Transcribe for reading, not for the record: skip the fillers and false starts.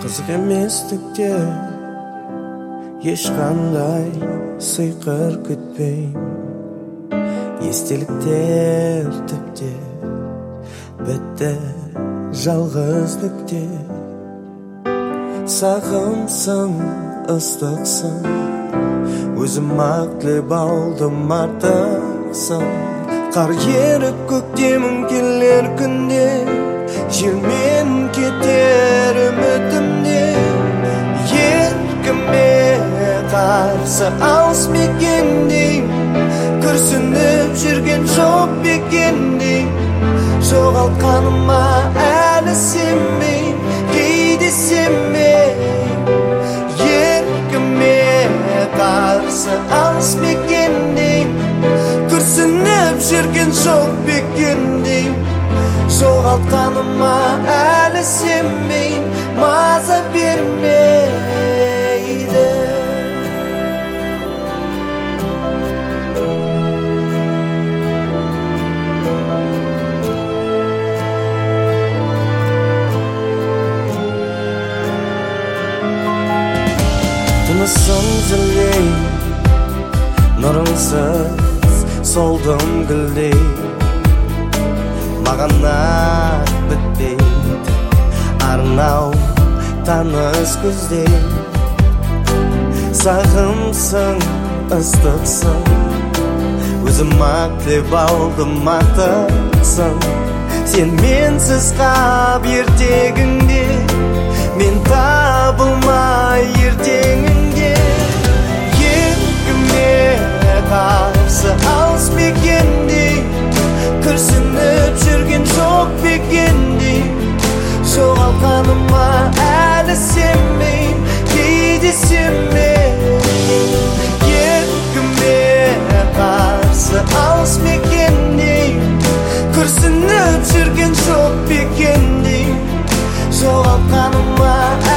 Қызық еместікте ешқандай сыйқыр күтпейм. Естеліктер тіпте бітті жалғыздықте. Сағымсың, ыстықсың, өзім-ақ тілеп алдым артықсың. Қар еріп көктемің келер күнде, желмен кетер үмітімде. Еркіме қарсы алыс мекендейм, күрсініп жүрген жоқ бекендейм. Жоғалтқаныма әлі сенбейм, кейде сенбейм. Еркіме қарсы алыс мекендейм, күрсініп жүрген жоқ бекендейм. Жоғалтқаныма әлі сенбейм, маза бермейді. Тынысым зілдей, нұрыңсыз солдым гүлдей. Маған ақ бітпейді арнау таныс күздей. Сағымсың, ыстықсың, өзім-ақ тілеп алдым артықсың. Сен менсіз қап ертегіңде, мен табылмай ертеңіңде. Еркіме қарсы алыс мекендей, күрсініп жүрген жоқ бекендей. Жоғалтқаныма әлі сенбейм, кейде сенбейм. Еркіме қарсы алыс мекендей, күрсініп жүрген жоқ бекендей. Жоғалтқаныма